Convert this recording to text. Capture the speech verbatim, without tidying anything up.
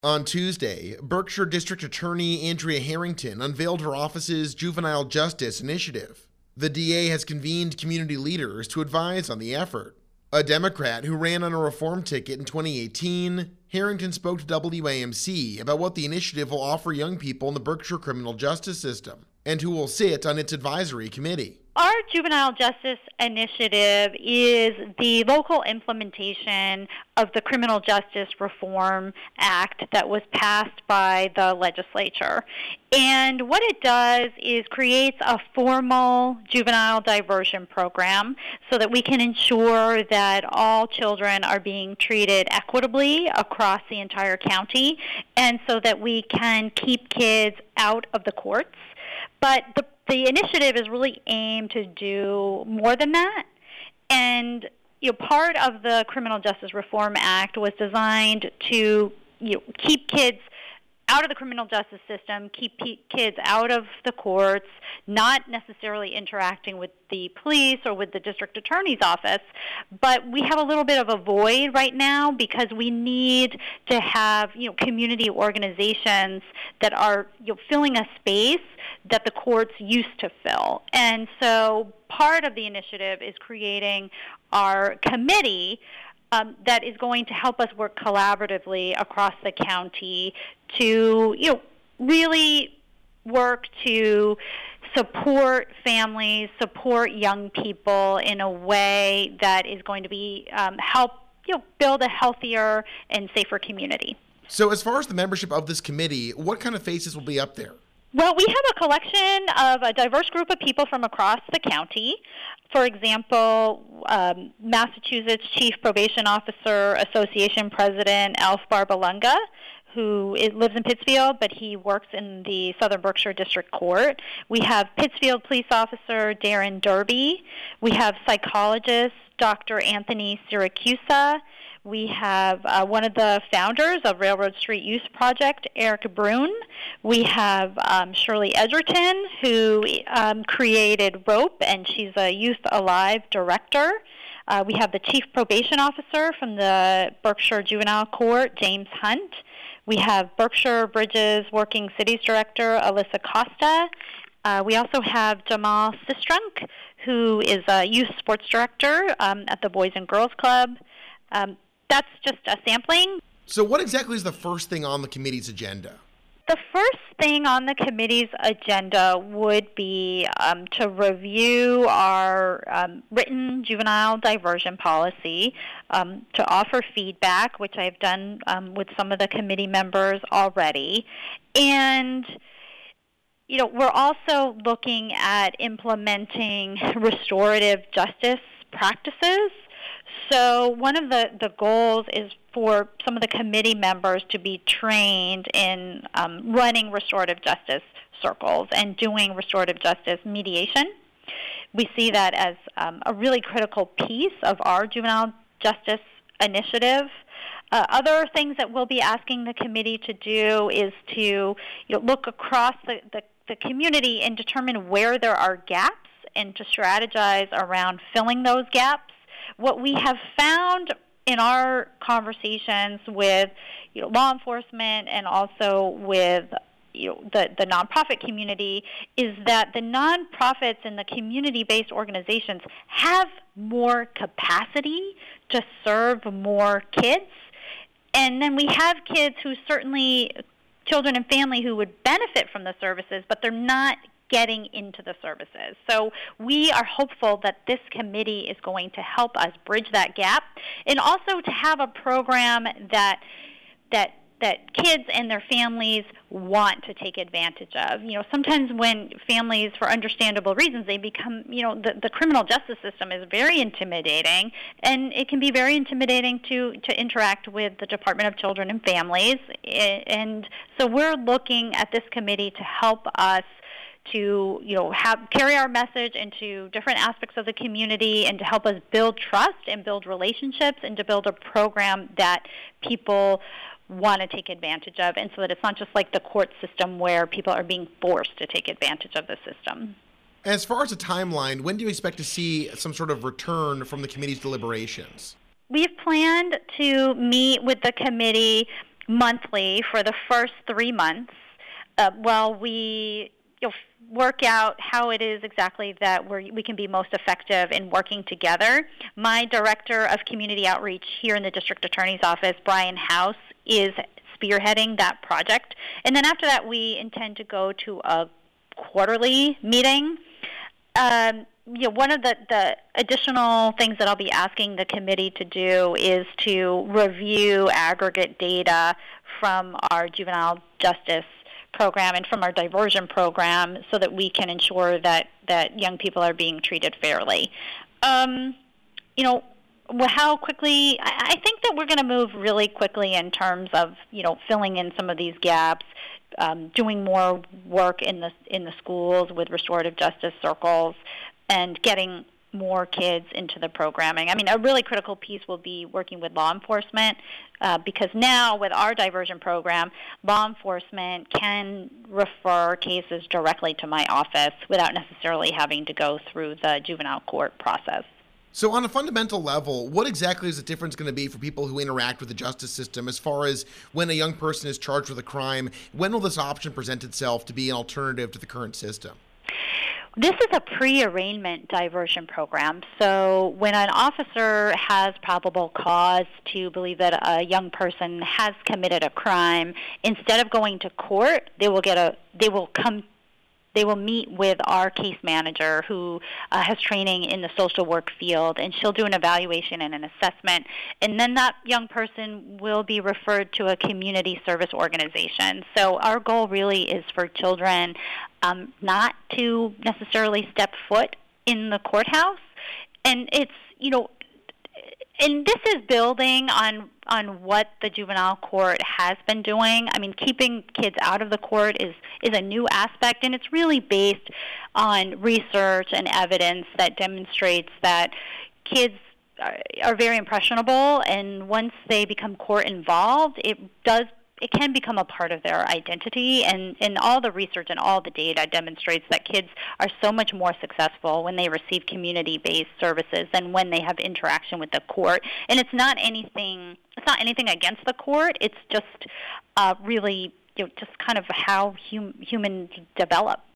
On Tuesday, Berkshire District Attorney Andrea Harrington unveiled her office's Juvenile Justice Initiative. The D A has convened community leaders to advise on the effort. A Democrat who ran on a reform ticket in twenty eighteen, Harrington spoke to W A M C about what the initiative will offer young people in the Berkshire criminal justice system and who will sit on its advisory committee. Our Juvenile Justice Initiative is the local implementation of the Criminal Justice Reform Act that was passed by the legislature. And what it does is creates a formal juvenile diversion program so that we can ensure that all children are being treated equitably across the entire county, and so that we can keep kids out of the courts. But the The initiative is really aimed to do more than that. And you know, part of the Criminal Justice Reform Act was designed to you know, keep kids out of the criminal justice system, keep pe- kids out of the courts, not necessarily interacting with the police or with the district attorney's office. But we have a little bit of a void right now because we need to have you know, community organizations that are you know, filling a space that the courts used to fill. And so part of the initiative is creating our committee um, that is going to help us work collaboratively across the county to, you know, really work to support families, support young people in a way that is going to be um, help, you know, build a healthier and safer community. So as far as the membership of this committee, what kind of faces will be up there? Well, we have a collection of a diverse group of people from across the county. For example, um, Massachusetts Chief Probation Officer Association President Alf Barbalunga, who is, lives in Pittsfield, but he works in the Southern Berkshire District Court. We have Pittsfield Police Officer Darren Derby. We have psychologist Doctor Anthony Siracusa. We have uh, one of the founders of Railroad Street Youth Project, Eric Brune. We have um, Shirley Edgerton, who um, created ROPE, and she's a Youth Alive director. Uh, we have the Chief Probation Officer from the Berkshire Juvenile Court, James Hunt. We have Berkshire Bridges Working Cities Director, Alyssa Costa. Uh, we also have Jamal Sistrunk, who is a Youth Sports Director um, at the Boys and Girls Club. Um, that's just a sampling. So what exactly is the first thing on the committee's agenda? The first thing on the committee's agenda would be um, to review our um, written juvenile diversion policy, um, to offer feedback, which I've done um, with some of the committee members already. And, you know, we're also looking at implementing restorative justice practices. So one of the, the goals is for some of the committee members to be trained in um, running restorative justice circles and doing restorative justice mediation. We see that as um, a really critical piece of our juvenile justice initiative. Uh, other things that we'll be asking the committee to do is to you know, look across the, the, the community and determine where there are gaps and to strategize around filling those gaps. What we have found in our conversations with you know, law enforcement and also with you know, the, the nonprofit community is that the nonprofits and the community-based organizations have more capacity to serve more kids. And then we have kids who certainly, children and family who would benefit from the services, but they're not getting into the services. So we are hopeful that this committee is going to help us bridge that gap, and also to have a program that that that kids and their families want to take advantage of. You know, sometimes when families, for understandable reasons, they become, you know, the, the criminal justice system is very intimidating, and it can be very intimidating to, to interact with the Department of Children and Families. And so we're looking at this committee to help us to you know have carry our message into different aspects of the community and to help us build trust and build relationships and to build a program that people want to take advantage of, and so that it's not just like the court system where people are being forced to take advantage of the system. As far as a timeline, when do you expect to see some sort of return from the committee's deliberations? We've planned to meet with the committee monthly for the first three months uh, while we you know, work out how it is exactly that we're, we can be most effective in working together. My director of community outreach here in the district attorney's office, Brian House, is spearheading that project. And then after that, we intend to go to a quarterly meeting. Um, you know, one of the, the additional things that I'll be asking the committee to do is to review aggregate data from our juvenile justice program and from our diversion program so that we can ensure that, that young people are being treated fairly. Um, you know, how quickly, I think that we're going to move really quickly in terms of, you know, filling in some of these gaps, um, doing more work in the in the schools with restorative justice circles, and getting more kids into the programming. I mean, a really critical piece will be working with law enforcement uh, because now with our diversion program, law enforcement can refer cases directly to my office without necessarily having to go through the juvenile court process. So on a fundamental level, what exactly is the difference going to be for people who interact with the justice system as far as when a young person is charged with a crime? When will this option present itself to be an alternative to the current system? This is a pre-arraignment diversion program. So when an officer has probable cause to believe that a young person has committed a crime, instead of going to court, they will get a they will come They will meet with our case manager who uh, has training in the social work field, and she'll do an evaluation and an assessment. And then that young person will be referred to a community service organization. So our goal really is for children um, not to necessarily step foot in the courthouse. And it's, you know, and this is building on on what the juvenile court has been doing. I mean, keeping kids out of the court is, is a new aspect, and it's really based on research and evidence that demonstrates that kids are, are very impressionable, and once they become court involved, it does it can become a part of their identity, and, and all the research and all the data demonstrates that kids are so much more successful when they receive community-based services than when they have interaction with the court. And it's not anything, it's not anything against the court, it's just uh, really, you know, just kind of how hum, humans develop.